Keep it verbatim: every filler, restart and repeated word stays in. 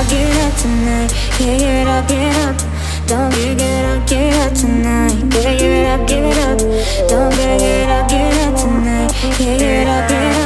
up, get up tonight. Yeah, get up, get up. Don't get, get up, get up tonight. Yeah, get up, get up. Don't get, get up, get up tonight. Yeah, get up, get up.